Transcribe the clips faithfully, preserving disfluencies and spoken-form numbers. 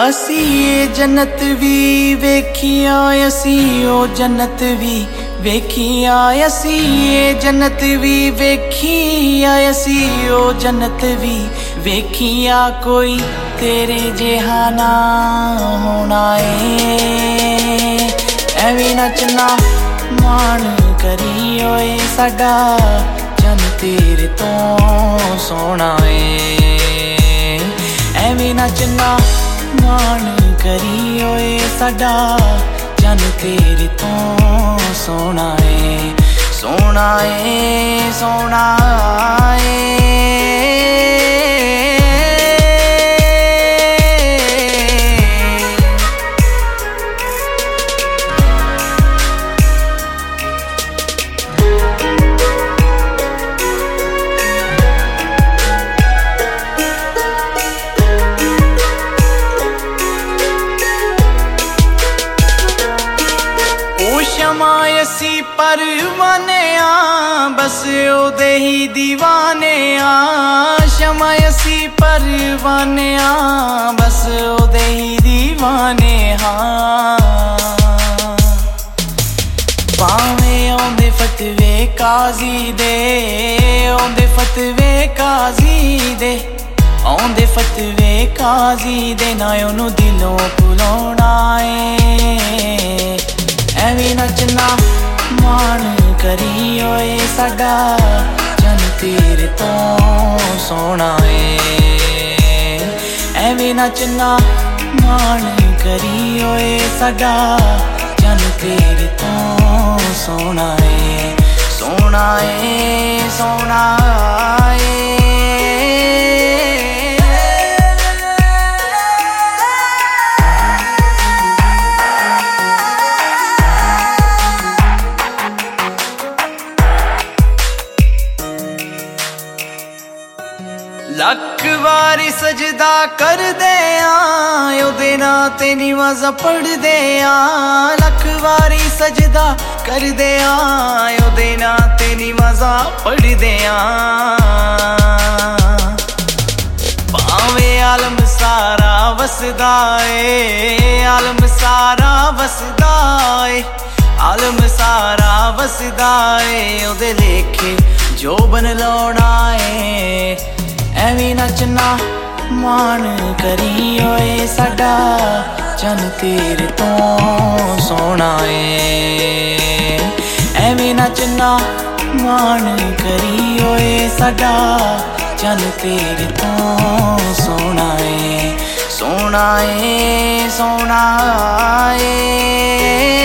असी ये जन्नत भी वेखिया, असी ओ जन्नत भी वेखिया, असी ये जन्नत भी वेखिया, असी ओ जन्नत भी वेखिया। कोई तेरे जिहा ना होना ए, एवें नचना मान करी ओए साडा चन तेरे तो सोना ए। एवें नचना मान करी ओए साडा चन तेरे तो सोना ए, सोना ए, सोना ए। शमा असी परवाने आ, बस ओदे ही दीवाने आ। शमा असी परवाने आ, बस ओदे ही दीवाने हाँ। भावें आउंदे फतवे काजी दे, आउंदे फतवे काजी दे, आउंदे फतवे काजी दे, ना ओनू दिलों भुलाउणा ए। एवें नचना मान करी ओए साडा चन तेरे तो सोना ए। एवें नचना मान करी ओए साडा चन तेरे तो सोना ए, सोना ए, सोना ए। लख वारी सजदा कर दे आ, ओदे नां ते नमाज़ां पढ़ दे आ। लख वारी सजदा कर दे आ, ओदे नां ते नमाज़ां पढ़ दे आ। भावें आलम सारा वसदा ए, आलम सारा वसदा ए, आलम सारा वसदा ए। ओदे लेखे जो बन लौना ए। एवें नचना मान करी ओए साडा चन तेरे तो सोना ए। एवें नचना मान करी ओए साडा चन तेरे तो सोना ए, सोना ए, सोना ए।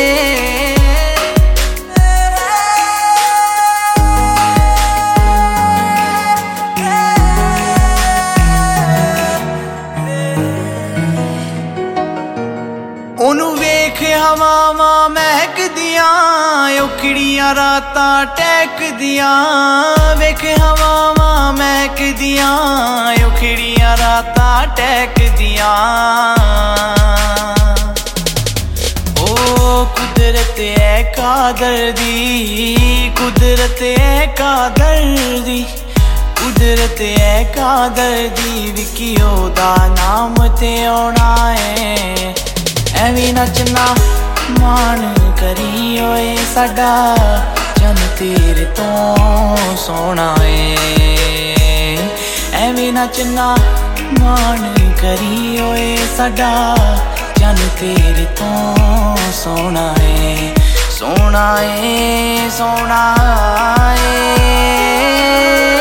ओनू वेख हवावां महकदियां, औखड़ियां रातां टहकदियां। वेख हवावां महकदियां, औखड़ियां रातां टहकदियां। ओ कुदरत है कादर दी, कुदरत है कादर दी, कुदरत है कादर दी। विकी ओदा नाम ते आउणा है। एवें नचना मान करी ओए साडा चन तेरे तो सोना ए। एवें नचना मान करी ओए साडा चन तेरे तो सोना ए, सोना ए, सोना ए।